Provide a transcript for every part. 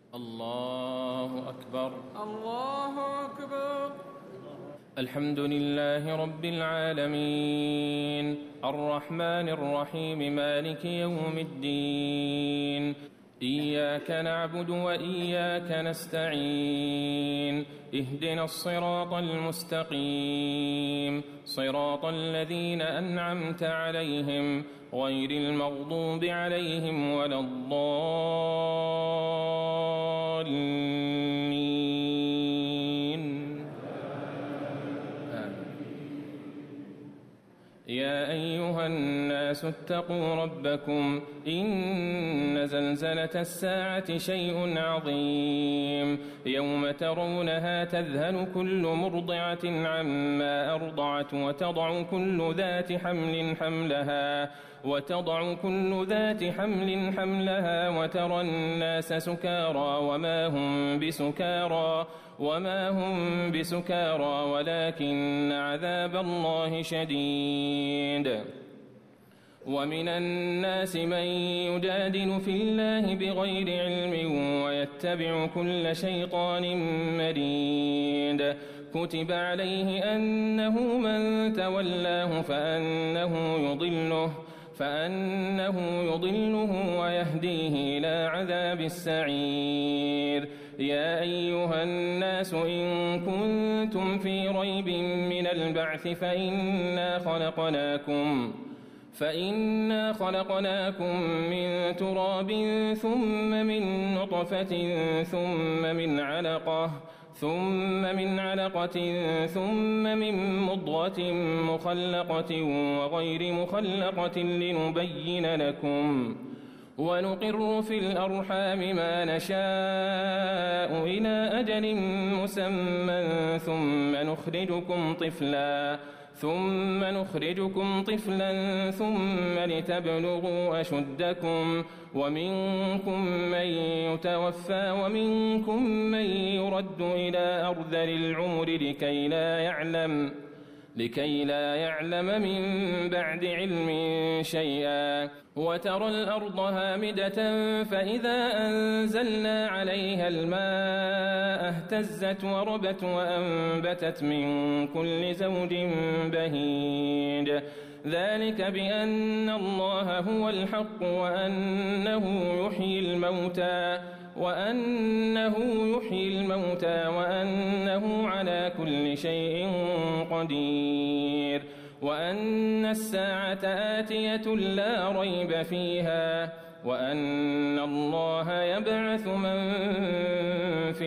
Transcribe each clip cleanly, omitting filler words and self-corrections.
الله أكبر. الله أكبر. الحمد لله رب العالمين الرحمن الرحيم مالك يوم الدين إياك نعبد وإياك نستعين اهدنا الصراط المستقيم صراط الذين أنعمت عليهم غير المغضوب عليهم ولا الضالين. يا أيها الناس اتقوا ربكم إن زلزلة الساعة شيء عظيم يوم ترونها تذهل كل مرضعة عما أرضعت وتضع كل ذات حمل حملها وترى الناس سكارى وما هم بسكارى ولكن عذاب الله شديد. ومن الناس من يجادل في الله بغير علم ويتبع كل شيطان مريد كتب عليه أنه من تولاه فأنه يضله ويهديه إلى عذاب السعير. يا أيها الناس إن كنتم في ريب من البعث فإنا خلقناكم من تراب ثم من نطفة ثم من علقة ثم من مضغة مخلقة وغير مخلقة لنبين لكم ونقر في الأرحام ما نشاء إلى أجل مسمى ثم نخرجكم طفلا ثم لتبلغوا أشدكم ومنكم من يتوفى ومنكم من يرد إلى أرذل العمر لكي لا يعلم من بعد علم شيئا. وترى الأرض هامدة فإذا أنزلنا عليها الماء اهتزت وربت وأنبتت من كل زوج بهيج ذلك بأن الله هو الحق وأنه يحيي الموتى وأنه على كل شيء قدير وأن الساعة آتية لا ريب فيها وأن الله يبعث من في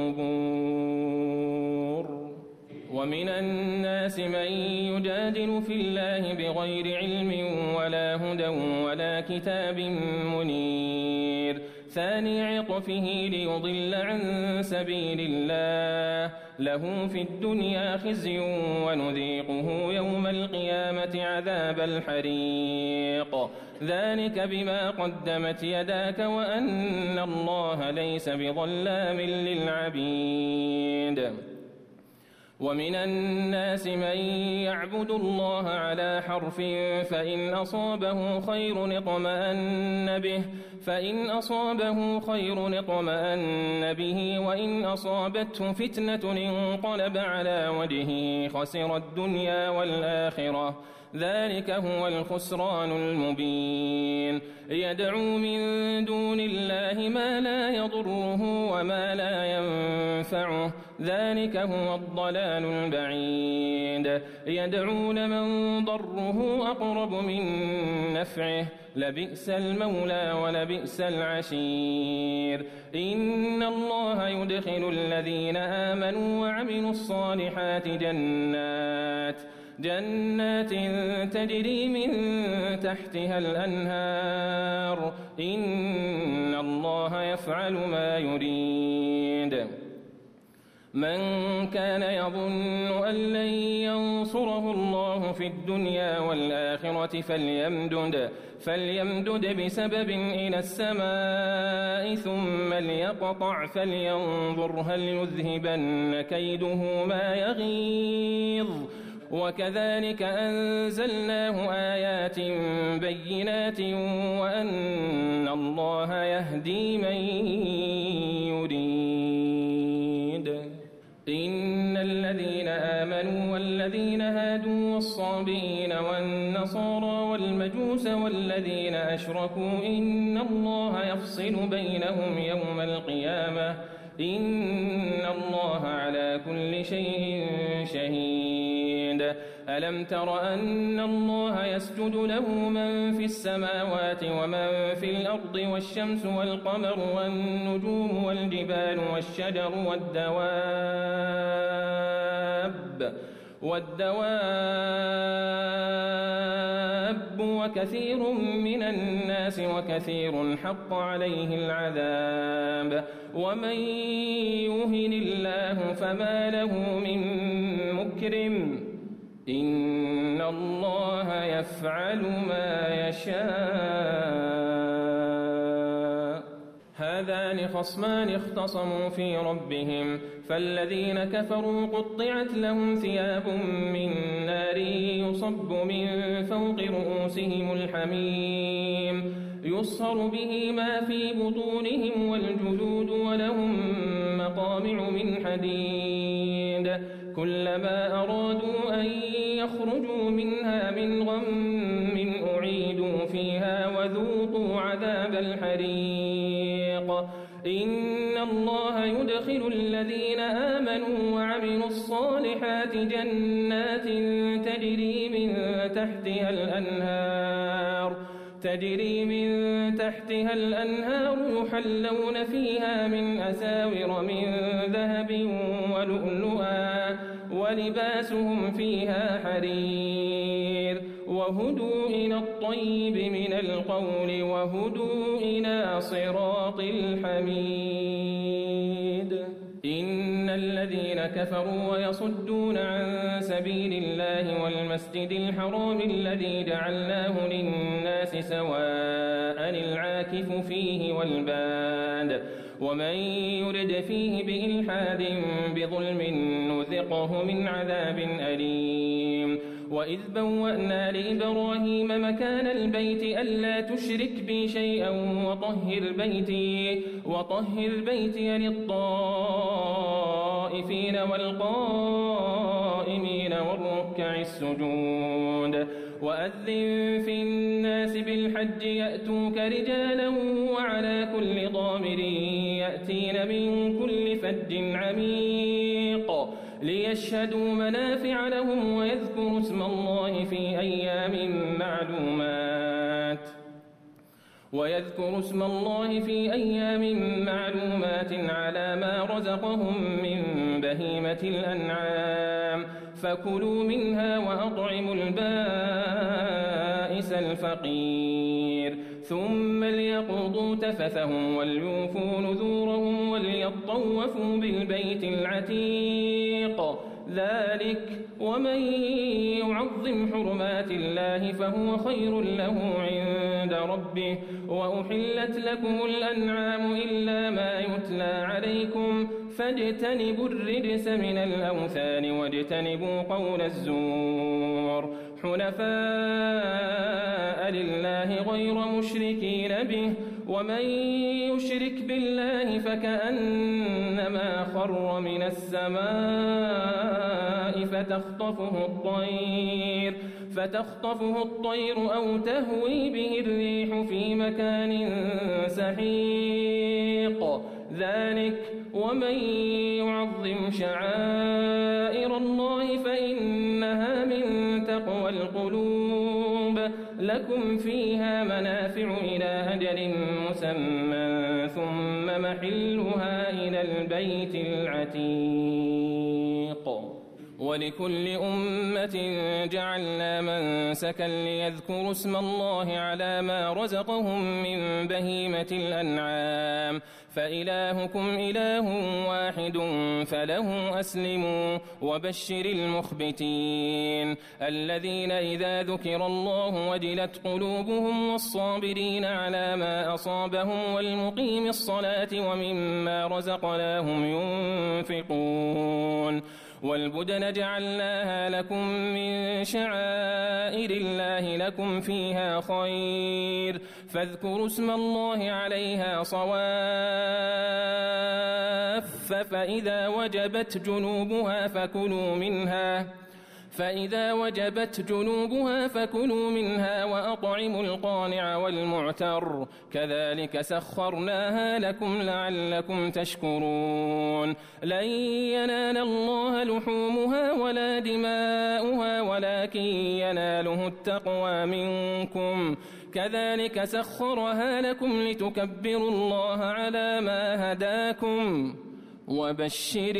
القبور. ومن الناس من يجادل في الله بغير علم ولا هدى ولا كتاب منير ثاني عطفه ليضل عن سبيل الله له في الدنيا خزي ونذيقه يوم القيامة عذاب الحريق ذلك بما قدمت يداك وأن الله ليس بظلام للعبيد. ومن الناس من يعبد الله على حرف فإن أصابه خير اطمأن به وإن أصابته فتنة انقلب على وجهه خسر الدنيا والآخرة ذلك هو الخسران المبين. يدعو من دون الله ما لا يضره وما لا ينفعه ذلك هو الضلال البعيد. يدعون من ضره أقرب من نفعه لبئس المولى ولبئس العشير. إن الله يدخل الذين آمنوا وعملوا الصالحات جنات تجري من تحتها الأنهار إن الله يفعل ما يريد. من كان يظن أن لن ينصره الله في الدنيا والآخرة فليمدد بسبب إلى السماء ثم ليقطع فلينظر هل يذهبن كيده ما يغيظ. وكذلك أنزلناه آيات بينات وأن الله يهدي من والذين أشركوا إن الله يفصل بينهم يوم القيامة إن الله على كل شيء شهيد ألم تر أن الله يسجد له من في السماوات ومن في الأرض والشمس والقمر والنجوم والجبال والشجر والدواب وكثير من الناس وكثير حق عليه العذاب ومن يهن الله فما له من مكرم إن الله يفعل ما يشاء هذان خصمان اختصموا في ربهم فالذين كفروا قطعت لهم ثياب من نار يصب من فوق رؤوسهم الحميم يصهر به ما في بطونهم والجلود ولهم مقامع من حديد كلما أرادوا أن يخرجوا منها من غم أعيدوا فيها وذوقوا عذاب الحريق إن الله يدخل الذين آمنوا وعملوا الصالحات جنات تجري من تحتها الأنهار يحلون فيها من أساور من ذهب ولؤلؤا ولباسهم فيها حرير وهدوا إلى الطيب من القول وهدوا إلى صراط الحميد إن الذين كفروا ويصدون عن سبيل الله والمسجد الحرام الذي جعلناه للناس سواء العاكف فيه والباد ومن يرد فيه بإلحاد بظلم نذقه من عذاب أليم وإذ بوأنا لإبراهيم مكان البيت ألا تشرك بي شيئا وطهر بيتي للطائفين والقائمين والركع السجود وأذن في الناس بالحج يأتوك رجالا وعلى كل ضامر يأتين من كل فج عميق ليشهدوا منافع لهم ويذكروا اسم الله في أيام معلومات على ما رزقهم من بهيمة الأنعام فكلوا منها وأطعموا البائس الفقير ثم ليقضوا تفثهم وليوفوا نذورهم وليطوفوا بالبيت العتيق ذلك ومن يعظم حرمات الله فهو خير له عند ربه وأحلت لكم الأنعام إلا ما يتلى عليكم فاجتنبوا الرجس من الأوثان واجتنبوا قول الزور حنفاء لله غير مشركين به ومن يشرك بالله فكأنما خر من السماء فتخطفه الطير أو تهوي به الريح في مكان سحيق ذلك ومن يعظم شعائر الله فإنها من تقوى القلوب لكم فيها منافع إلى أجل مسمى ثم محلها إلى البيت العتيق ولكل أمة جعلنا منسكا ليذكروا اسم الله على ما رزقهم من بهيمة الأنعام فإلهكم إله واحد فله أسلموا وبشر المخبتين الذين إذا ذكر الله وجلت قلوبهم والصابرين على ما أصابهم والمقيم الصلاة ومما رزقناهم ينفقون والبدن جعلناها لكم من شعائر الله لكم فيها خير فاذكروا اسم الله عليها صواف فإذا وجبت جنوبها فإذا وجبت جنوبها فكلوا منها وأطعموا القانع والمعتر كذلك سخرناها لكم لعلكم تشكرون لن ينال الله لحومها ولا دماؤها ولكن يناله التقوى منكم كذلك سخرها لكم لتكبروا الله على ما هداكم وبشر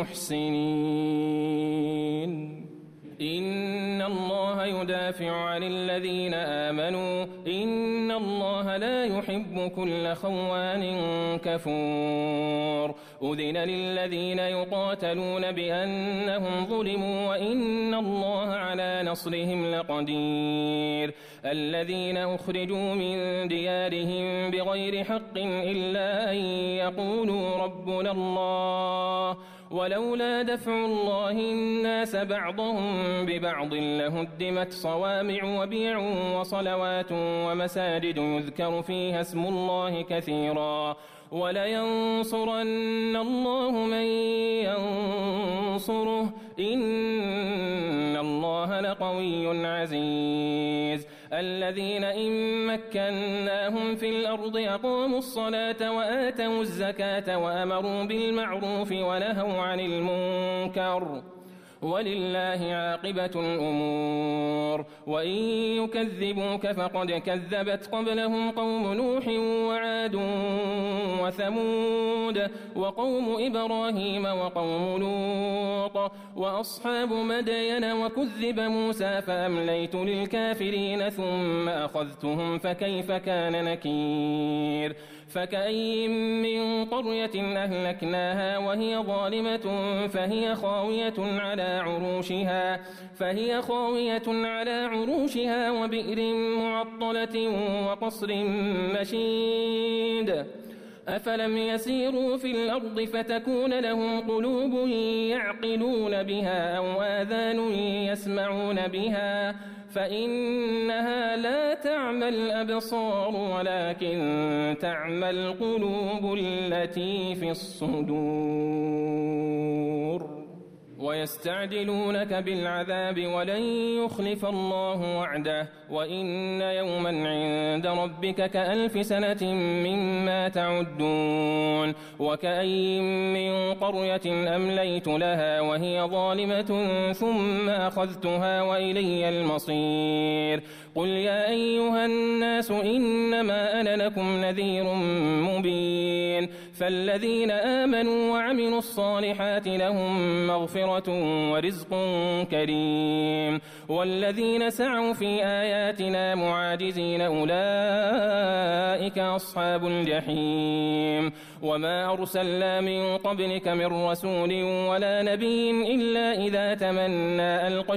المحسنين إن الله يدافع عن الذين آمنوا إن الله لا يحب كل خوان كفور أذن للذين يقاتلون بأنهم ظلموا وإن الله على نصرهم لقدير الذين أخرجوا من ديارهم بغير حق إلا أن يقولوا ربنا الله ولولا دفع الله الناس بعضهم ببعض لهدمت صوامع وبيع وصلوات ومساجد يذكر فيها اسم الله كثيرا ولينصرن الله من ينصره إن الله لقوي عزيز الذين إن مكناهم في الأرض أقاموا الصلاة وآتوا الزكاة وأمروا بالمعروف ونهوا عن المنكر ولله عاقبة الأمور وإن يكذبوك فقد كذبت قبلهم قوم نوح وعاد وثمود وقوم إبراهيم وقوم لوط وأصحاب مدين وكذب موسى فأمليت للكافرين ثم أخذتهم فكيف كان نكير فكأي من قرية أهلكناها وهي ظالمة فهي خاوية على عروشها وبئر معطلة وقصر مشيد أفلم يسيروا في الأرض فتكون لهم قلوب يعقلون بها أو آذان يسمعون بها فإنها لا تعمى الأبصار ولكن تعمى القلوب التي في الصدور ويستعجلونك بالعذاب ولن يخلف الله وعده وإن يوما عند ربك كألف سنة مما تعدون وكأي من قرية أمليت لها وهي ظالمة ثم أخذتها وإلي المصير قل يا أيها الناس إنما أنا لكم نذير مبين فالذين آمنوا وعملوا الصالحات لهم مغفرة ورزق كريم والذين سعوا في آياتنا معاجزين أولئك أصحاب الجحيم وما أرسلنا من قبلك من رسول ولا نبي إلا إذا تمنى ألقى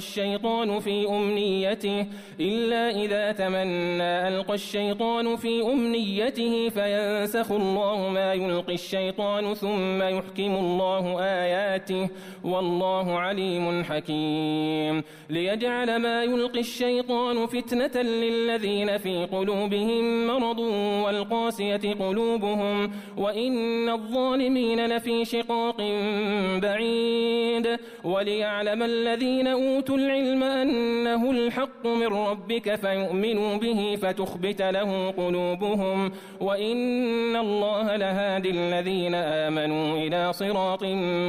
الشيطان في أمنيته فينسخ الله ما يلقي الشيطان ثم يحكم الله آياته والله عليم حكيم ليجعل ما يلقي الشيطان فتنة للذين في قلوبهم مرض والقاسية قلوبهم وإن الظالمين لفي شقاق بعيد وليعلم الذين أوتوا العلم أنه الحق من ربك فيؤمنوا به فتخبت له قلوبهم وإن الله لهادي الذين آمنوا إلى صراط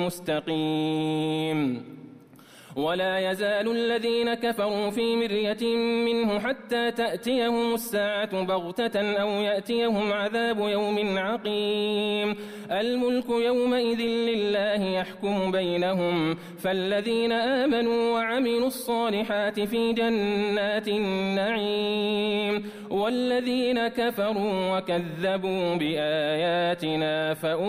مستقيم ولا يزال الذين كفروا في مرية منه حتى تأتيهم الساعة بغتة أو يأتيهم عذاب يوم عقيم الملك يومئذ لله يحكم بينهم فالذين آمنوا وعملوا الصالحات في جنات النعيم والذين كفروا وكذبوا بآياتنا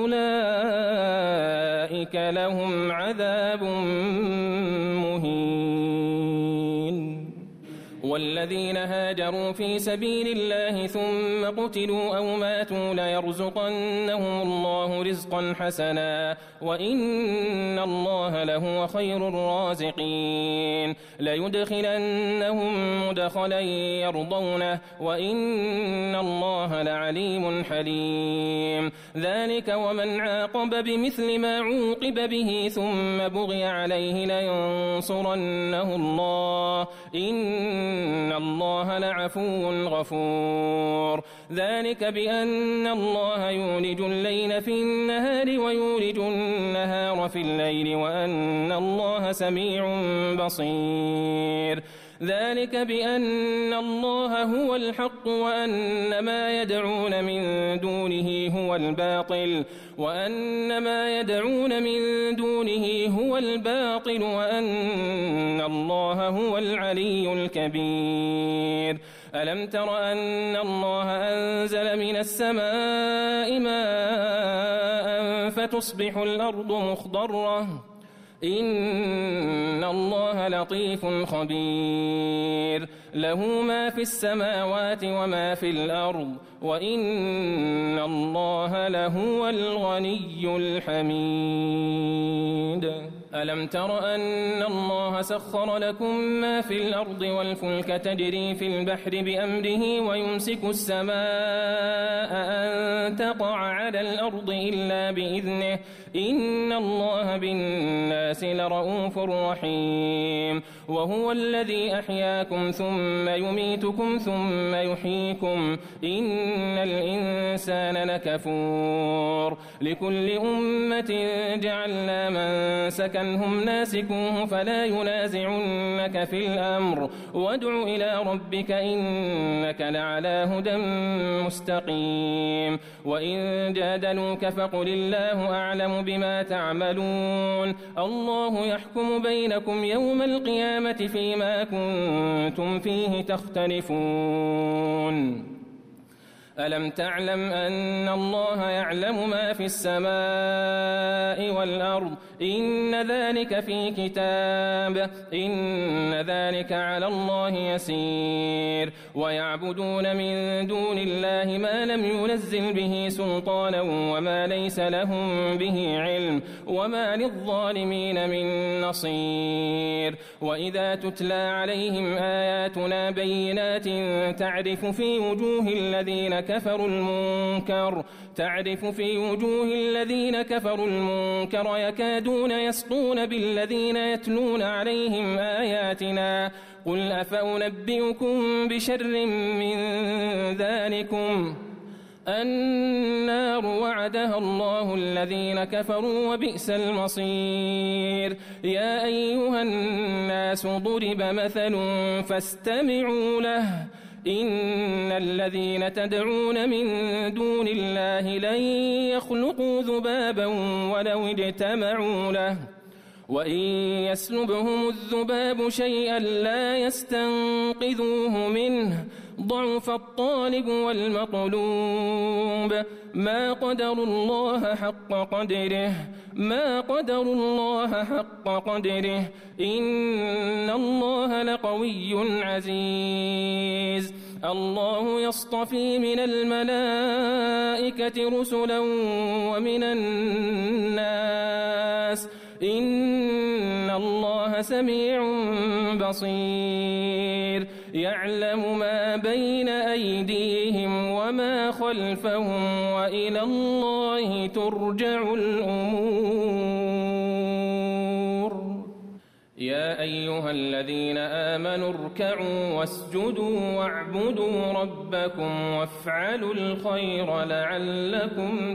فأولئك لهم عذاب مهين والذين هاجروا في سبيل الله ثم قتلوا أو ماتوا ليرزقنهم الله رزقا حسنا وإن الله لهو خير الرازقين ليدخلنهم مدخلا يرضونه وإن الله لعليم حليم ذلك ومن عاقب بمثل ما عوقب به ثم بغي عليه لينصرنه الله إن الله لعفو غفور ذلك بأن الله يولج الليل في النهار ويولج النهار في الليل وأن الله سميع بصير ذلك بأن الله هو الحق وأن ما يدعون من دونه هو الباطل وأن الله هو العلي الكبير ألم تر أن الله أنزل من السماء ماء فتصبح الأرض مخضرة إن الله لطيف خبير له ما في السماوات وما في الأرض وإن الله لهو الغني الحميد ألم تر أن الله سخر لكم ما في الأرض والفلك تجري في البحر بأمره ويمسك السماء أن تقع على الأرض إلا بإذنه إن الله بالناس لرؤوف رحيم وهو الذي أحياكم ثم يميتكم ثم يحييكم إن الإنسان لكفور لكل أمة جعلنا منسكا هم ناسكوه فلا ينازعنك في الأمر وادع إلى ربك إنك لعلى هدى مستقيم وإن جادلوك فقل الله أعلم بما تعملون الله يحكم بينكم يوم القيامة فيما كنتم فيه تختلفون ألم تعلم أن الله يعلم ما في السماء والأرض إن ذلك في كتاب إن ذلك على الله يسير ويعبدون من دون الله ما لم ينزل به سلطانا وما ليس لهم به علم وما للظالمين من نصير وإذا تتلى عليهم آياتنا بينات تعرف في وجوه الذين كفروا المنكر يكادون يسطون بالذين يتلون عليهم آياتنا قل أفأنبئكم بشر من ذلكم النار وعدها الله الذين كفروا وبئس المصير يا أيها الناس ضرب مثل فاستمعوا له إن الذين تدعون من دون الله لن يخلقوا ذبابا ولو اجتمعوا له وإن يسلبهم الذباب شيئا لا يستنقذوه منه ضعف الطالب والمطلوب ما قدروا الله حق قدره إن الله لقوي عزيز الله يصطفي من الملائكة رسلا ومن الناس إن الله سميع بصير يعلم ما بين أيديهم وما خلفهم وإلى الله ترجع الأمور يا أيها الذين آمنوا اركعوا واسجدوا واعبدوا ربكم وافعلوا الخير لعلكم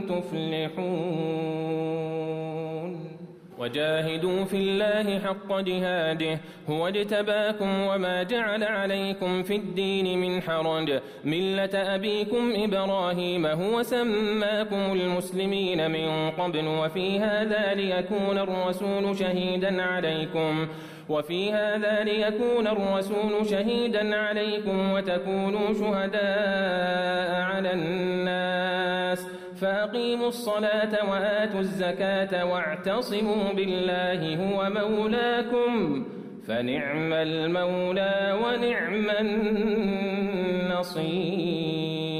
تفلحون وجاهدوا في الله حق جهاده هو اجتباكم وما جعل عليكم في الدين من حرج ملة أبيكم إبراهيم هو سماكم المسلمين من قبل وفي هذا ليكون الرسول شهيدا عليكم وتكونوا شهداء على الناس فأقيموا الصلاة وآتوا الزكاة واعتصموا بالله هو مولاكم فنعم المولى ونعم النصير.